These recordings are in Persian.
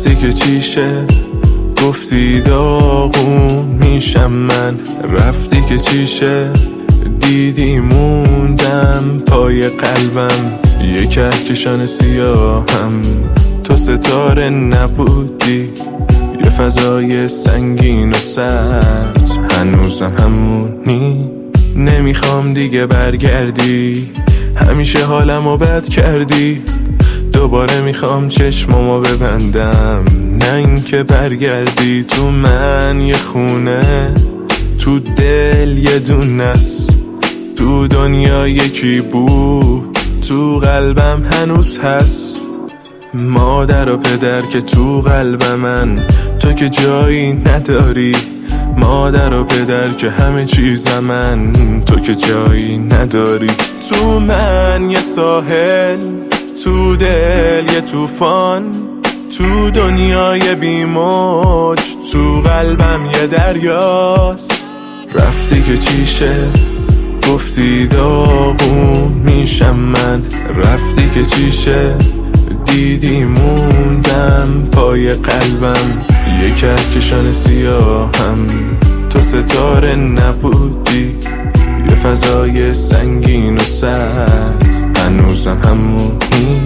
رفتی که چیشه، گفتی داغون میشم من. رفتی که چیشه، دیدی موندم پای قلبم. یه کهکشان سیاهم، تو ستاره نبودی. یه فضای سنگین و سرد، هنوزم همونی. نمیخوام دیگه برگردی، همیشه حالمو بد کردی. دوباره میخوام چشمامو ببندم، نه اینکه برگردی. تو من یه خونه، تو دل یه دونست، تو دنیا یکی بود، تو قلبم هنوز هست. مادر و پدر که تو قلب من، تو که جایی نداری. مادر و پدر که همه چیز من، تو که جایی نداری. تو من یه ساحل، تو دل یه طوفان، تو دنیای بی‌موج، تو قلبم یه دریاست. رفتی که چیشه، گفتی داغون میشم من. رفتی که چیشه، دیدی موندم پای قلبم. یه کهکشان سیاهم، تو ستاره نبودی. یه فضای سنگین و سرد، هنوزم همونی.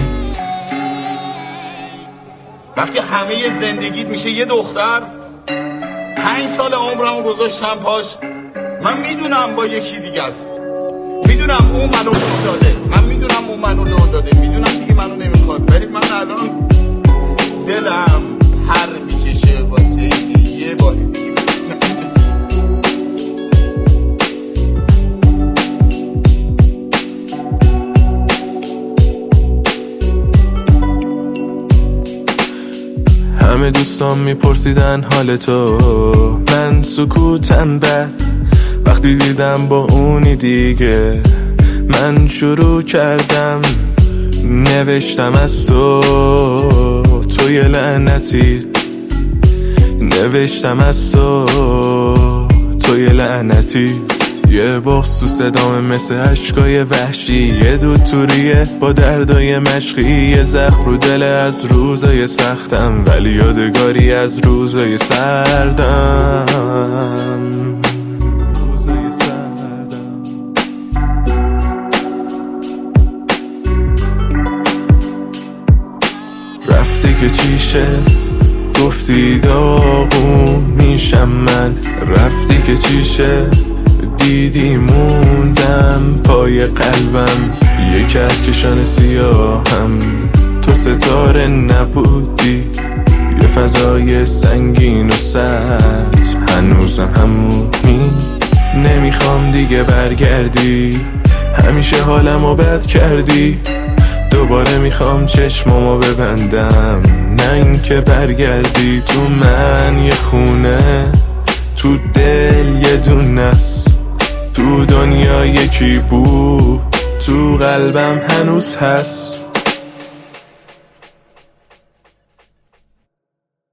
وقتی همه زندگیت میشه یه دختر، 5 سال عمرمو گذاشتم پاش. من میدونم با یکی دیگه است، میدونم اون منو لو داده، من میدونم اون منو لو داده، میدونم دیگه منو نمیخواد. ولی من الان دلم هر میکشه واسه یه بار دیگه. همه دوستان میپرسیدن حال تو، من سکوتم بد. وقتی دیدم با اونی دیگه، من شروع کردم نوشتم از تو. تو یه لعنتی، نوشتم از تو. تو یه لعنتی. یه بغض تو صدام مثل عشقای وحشی، یه دود توریه با دردای مشقی. یه زخم رو دل از روزای سختم، ولی یادگاری از روزای سردم. رفتی که چیشه، گفتی داغون میشم من. رفتی که چیشه، دیدی موندم پای قلبم. یه کهکشان سیاهم، تو ستاره نبودی. یه فضای سنگین و سرد، هنوزم همونی. نمیخوام دیگه برگردی، همیشه حالمو بد کردی. دوباره میخوام چشمامو ببندم، نه اینکه برگردی. تو من یه خونه، تو دل یه دونست، تو دنیا یکی بود، تو قلبم هنوز هست.